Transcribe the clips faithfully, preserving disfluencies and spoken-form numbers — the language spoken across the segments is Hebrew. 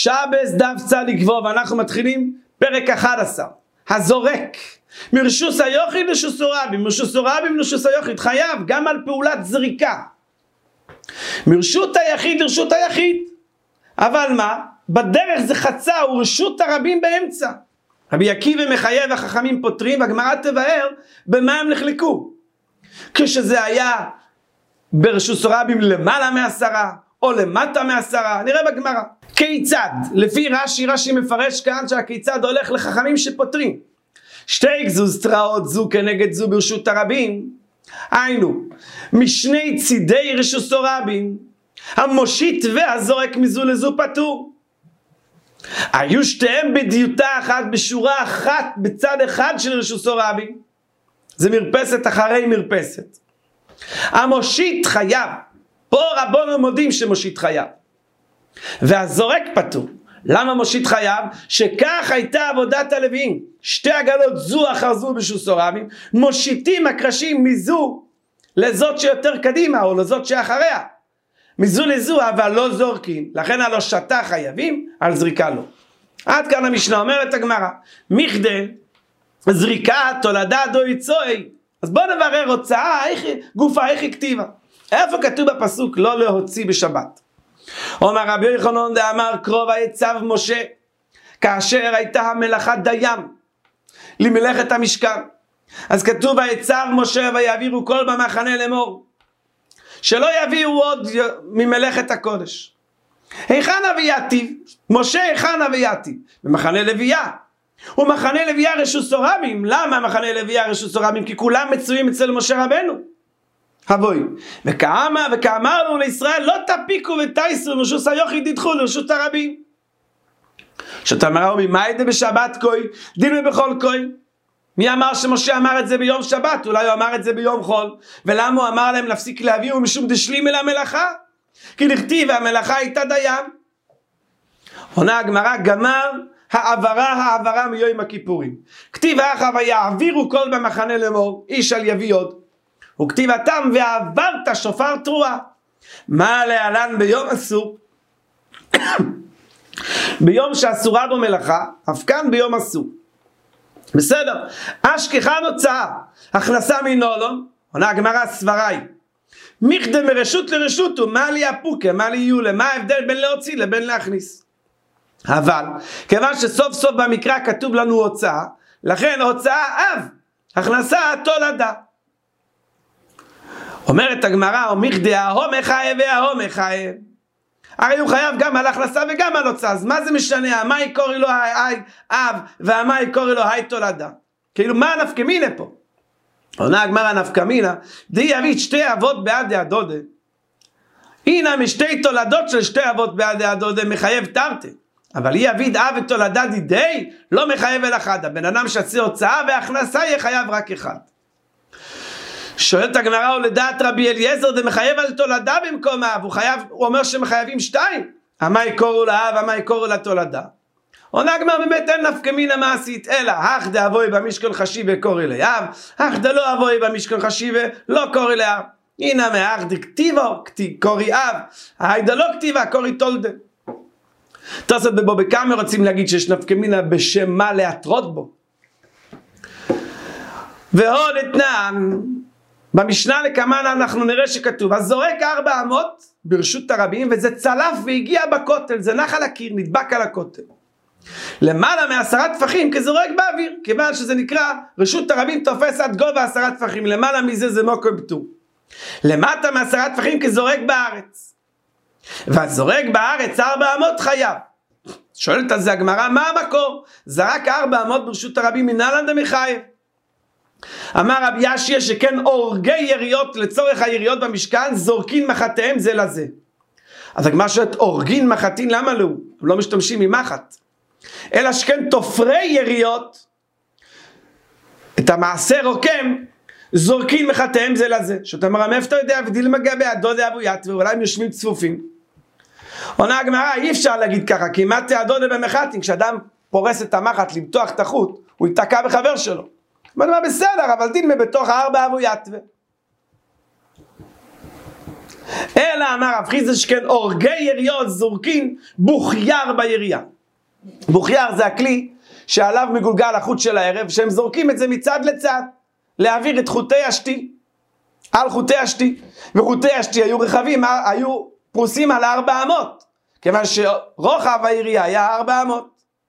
שבס דף צדיק וו, ואנחנו מתחילים פרק אחד עשר. הזורק מרשוס היוחיד לרשוס הרבים, מרשוס הרבים לרשוס היוחיד, חייב גם על פעולת זריקה. מרשות היחיד לרשות היחיד. אבל מה? בדרך זה חצה ורשות הרבים באמצע. רבי עקיבא מחייב, החכמים פותרים, והגמרא תבאר במה הם נחלקו. כשזה היה ברשות הרבים למעלה מעשרה או למטה מעשרה, נראה בגמרא. כיצד? לפי רש"י, רש"י מפרש כאן שהכיצד הולך לחכמים שפותרים. שתי גזוז תראות זו כנגד זו ברשות הרבים, היינו משני צידי רשות הרבים, המושיט והזורק מזו לזו פטור. היו שתיהם בדיוטה אחת, בשורה אחת בצד אחד של רשות הרבים, זה מרפסת אחרי מרפסת. המושיט חייב, פה רבנו מודים שמושיט חייב, והזורק פטור. למה מושיט חייב? שכך הייתה עבודת הלוויים, שתי עגלות זו אחר זו ברשות הרבים, מושיטים הקרשים מזו לזאת שיותר קדימה או לזאת שאחריה, מזו לזו, אבל לא זורקים, לכן על הושטה חייבים, על זריקה לא. עד כאן המשנה. אומרת הגמרא, מכדי זריקה תולדה דוי צוי. אז בוא נברר הוצאה, איך, גופה איך היא כתיבה. איפה כתוב בפסוק לא להוציא בשבת? אומר רבי יוחנן דאמר קרוב היצב משה, כאשר הייתה המלאכה דיים למלאכת המשכן. אז כתוב היצב משה ויעבירו כל במחנה לאמור, שלא יביאו עוד ממלאכת הקודש. היכן אבייתיו? משה היכן אבייתיו? במחנה לוויה. ומחנה לוויה רשות הרבים. למה מחנה לוויה רשות הרבים? כי כולם מצויים אצל משה רבנו. הבוי. וכאמה וכאמרנו לישראל לא תפיקו ותייסו מרשות היחיד ידחו לרשות הרבים. שאתה אמר ממה ידע בשבת כוי? דין ובכל כוי. מי אמר שמשה אמר את זה ביום שבת? אולי הוא אמר את זה ביום חול. ולמה הוא אמר להם להפסיק להביא ומשום דשלים אל המלאכה? כי נכתיב והמלאכה הייתה דיים. עונה הגמרא, גמר העברה העברה מיום הכיפורים. כתיב אחר ויעבירו כל במחנה לאמור, איש על יביא עוד. וכתיב התם ועברת שופר תרועה. מה להלן ביום אסור? ביום שאסורה בו מלאכה, אף כאן ביום אסור. בסדר, אשכחן הוצאה, הכנסה מנולון, עונה הגמרא סבראי. מכדי מרשות לרשות ומה לי הפוקה, מה לי יולה, מה ההבדל בין להוציא לבין להכניס? אבל, כיוון שסוף סוף במקרא כתוב לנו הוצאה, לכן הוצאה אב, הכנסה תולדה. אומרת הגמרא, או מכדי ההום החייב וההום החייב. הרי הוא חייב גם על הכנסה וגם על הוצאה, אז מה זה משנה? המאי קורא לו היי אב והמאי קורא לו היי תולדה. כאילו מה הנפקמינה פה? עונה הגמרא נפקמינה, די יביא שתי אבות בעד הדודה. הנה משתי תולדות של שתי אבות בעד הדודה מחייב תרתי. אבל היא יביד אב ותולדה דידי לא מחייב אל אחד. הבן אדם שעשה הוצאה והכנסה יהיה חייב רק אחד. שואלת הגמרא, ולדעת רבי אליעזר זה מחייב על תולדה במקום אב, הוא, חייב, הוא אומר שמחייבים שתיים, המאי קוראו לאב, המאי קוראו לתולדה. עונה הגמרא, באמת אין נפקמינה מעשית, אלא אך דאבוי במשכן חשיבה קורא לאב, אך דלא אבוי במשכן חשיבה לא קורא לאב. הנה מאך דכתיבו קורי אב, היי דלא כתיבה קורי תולדה. תוספות בבו בכמה רוצים להגיד שיש נפקמינה בשם מה להתרות בו. ועוד אתנן, במשנה לקמן אנחנו נראה שכתוב, אז זורק ארבע אמות ברשות הרבים, וזה צלף והגיע בכותל, זה נח על הקיר, נדבק על הכותל. למעלה מעשרה טפחים כזורק באוויר, כיוון שזה נקרא, רשות הרבים תופס עד גובה עשרה טפחים, למעלה מזה זה מוקם פטור. למטה מעשרה טפחים כזורק בארץ. והזורק בארץ ארבע אמות חייב. שואלת על זה הגמרא, מה המקור? זרק ארבע אמות ברשות הרבים מנהלן דמחייב. אמר רבי ישיה שכן אורגי יריות לצורך היריות במשכן זורקין מחתיהם זה לזה. אז הגמרא שואלת אורגין מחתין למה לא? הם לא משתמשים ממחת. אלא שכן תופרי יריות את המעשה רוקם זורקין מחתיהם זה לזה. שאתה אומר מאיפה אתה יודע ודיל מגע בעדו זה אבוית ואולי הם יושבים צפופים. עונה הגמרא אי אפשר להגיד ככה כי מה תעדו זה במחתין כשאדם פורס את המחת למתוח את החוט הוא ייתקע בחבר שלו. מה בסדר, אבל דין בתוך הארבע אבו יתווה. אלא אמר רב חיסדא שכן הורגי יריות זורקין בוכייר בירייה. בוכייר זה הכלי שעליו מגולגל החוט של הערב, שהם זורקים את זה מצד לצד, להעביר את חוטי השתי, על חוטי השתי, וחוטי השתי היו רחבים, היו פרוסים על ארבע אמות, כיוון שרוחב הירייה היה ארבע אמות.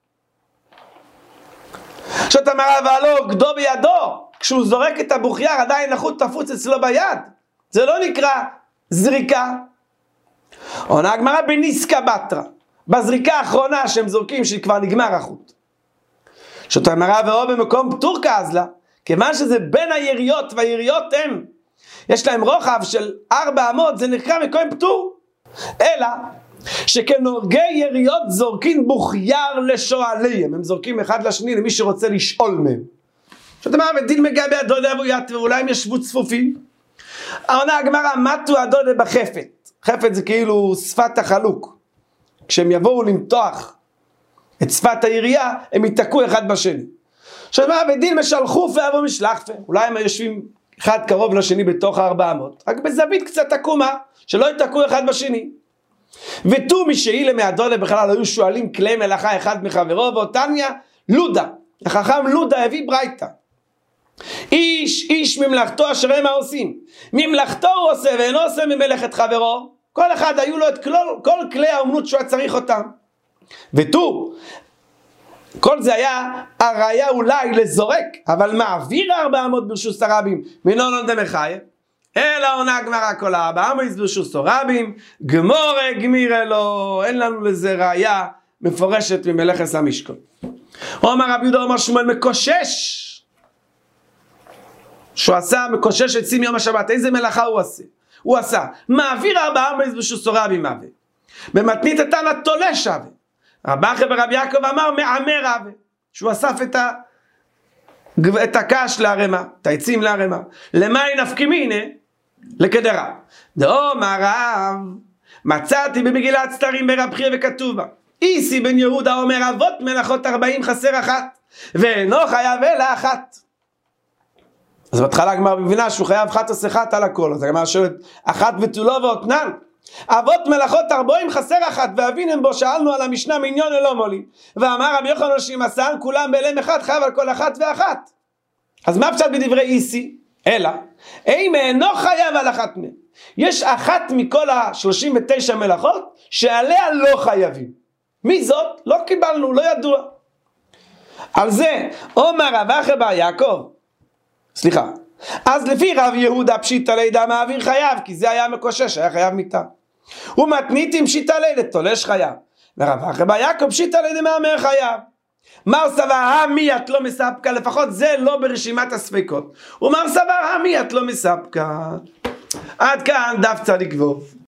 זאת אומרת, אבל לא, גדו בידו, כשהוא זורק את הבוכייר, עדיין החוט תפוץ אצלו ביד, זה לא נקרא זריקה. עונה הגמרא בניסקא בתרא, בזריקה האחרונה שהם זורקים שכבר נגמר החוט. זאת אומרת, ואו במקום פטור כזלה, כיוון שזה בין היריות, והיריות הם, יש להם רוחב של ארבע אמות, זה נקרא מקום פטור. אלא שכנורגי יריות זורקים בוכייר לשואליהם, הם זורקים אחד לשני למי שרוצה לשאול מהם. זאת אומרת, ודין מגיע בידו לאבוית, ואולי הם ישבו צפופים. העונה הגמרא, מתו הדודה בחפת. חפת זה כאילו שפת החלוק. כשהם יבואו למתוח את שפת הירייה, הם ייתקעו אחד בשני. זאת אומרת, ודין משלחו ואבו משלחפה. אולי הם יושבים אחד קרוב לשני בתוך הארבע אמות, רק בזווית קצת עקומה, שלא ייתקעו אחד בשני. ותו משאילה מהדודה בכלל היו שואלים כלי מלאכה אחד מחברו, ואותניה לודה, החכם לודה הביא ברייתא. איש איש ממלאכתו אשר הם העושים, ממלאכתו הוא עושה ואינו עושה ממלאכת חברו, כל אחד היו לו את כל, כל כלי האומנות שהוא צריך אותם. ותו, כל זה היה הראיה אולי לזורק, אבל מעביר ארבע אמות ברשות הרבים, מנו לא דמחייב, אלא עונה גמרא כל ארבע אמות ברשות הרבים, גמורה גמירה לו, אין לנו לזה ראיה מפורשת ממלאכת המשכן. אומר רבי יהודה אומר שמואל מקושש, שהוא עשה מקושש עצים יום השבת, איזה מלאכה הוא עשה? הוא עשה, מעביר ארבע אמות ברשות הרבים מעביר, במתנית התנא תולה שווה. רבי אחי ורבי יעקב אמר מעמר רבי, שהוא אסף את, ה... את הקש להרמה, את העצים להרמה. למה היא נפקי מינה? לקדרה. דאמר רב, מצאתי במגילת סתרים ברב חייא וכתוב בה, איסי בן יהודה אומר אבות מלאכות ארבעים חסר אחת, ואינו חייב אלא אחת. אז בהתחלה הגמרא מבינה שהוא חייב אחת עושה אחת על הכל, אז הגמרא שואלת אחת ותו לא ואותנן, אבות מלאכות ארבעים חסר אחת, ואבינם בו שאלנו על המשנה מעניון אלא מולי, ואמר רבי יוחנן שמעשן כולם באלם אחד חייב על כל אחת ואחת. אז מה פשט בדברי איסי? אלא אם אינו חייב על אחת מהם, יש אחת מכל ה-שלושים ותשע מלאכות שעליה לא חייבים. מי זאת? לא קיבלנו, לא ידוע. על זה אומר רב אחי בר יעקב, סליחה, אז לפי רב יהודה פשיטא לידע מעביר חייב, כי זה היה מקושש, היה חייב מיתה. ומתנית עם פשיטא לידע תולש חייב, ורב אחי בר יעקב פשיטא לידע מעמר חייב. מר סבר המי את לא מספקה, לפחות זה לא ברשימת הספקות. ומר סבר המי את לא מספקה. עד כאן דף צדיק ו'.